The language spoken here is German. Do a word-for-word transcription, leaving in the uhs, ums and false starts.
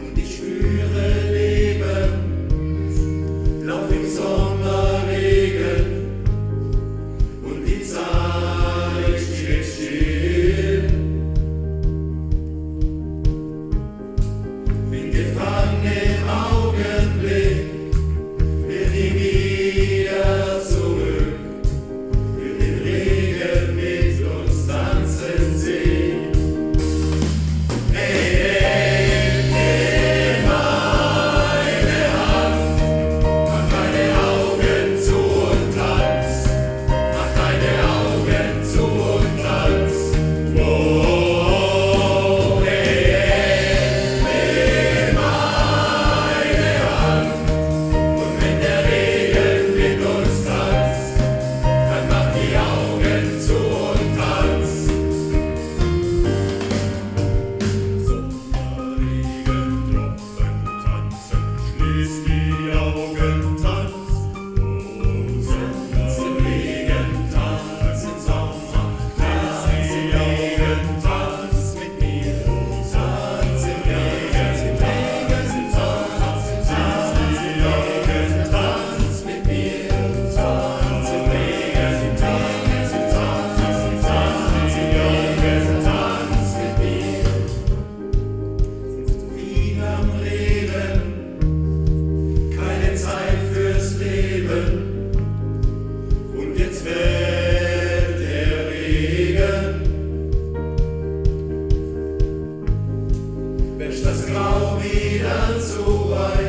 und ich spüre Leben. Lauf im Sommerregen und die Zeit steht still. Bin gefangen im Augenblick, will nie wieder zurück, will den Regen mit uns tanzen sehen. Hey, hey, nimm meine Hand, mach deine Augen zu und tanz, mach deine Augen zu und tanz. Oh, hey, hey, nimm meine Hand, und wenn der Regen mit uns tanzt, dann mach die Augen zu und tanz. Sommerregentropfen tanzen, schließ die Augen, tanz. Oh, Sommerregen tanzen, Sommer, tanz die Augen, tanz mit mir. Tanz im Regen, tanz im Sommer, tanz die Augen, tanz mit mir. Tanz im Regen, tanz im Sommer, tanz die Augen, tanz mit mir. Viel am Reden, keine Zeit fürs Leben. Und jetzt fällt der Regen, wäscht das Grau wieder zu weit.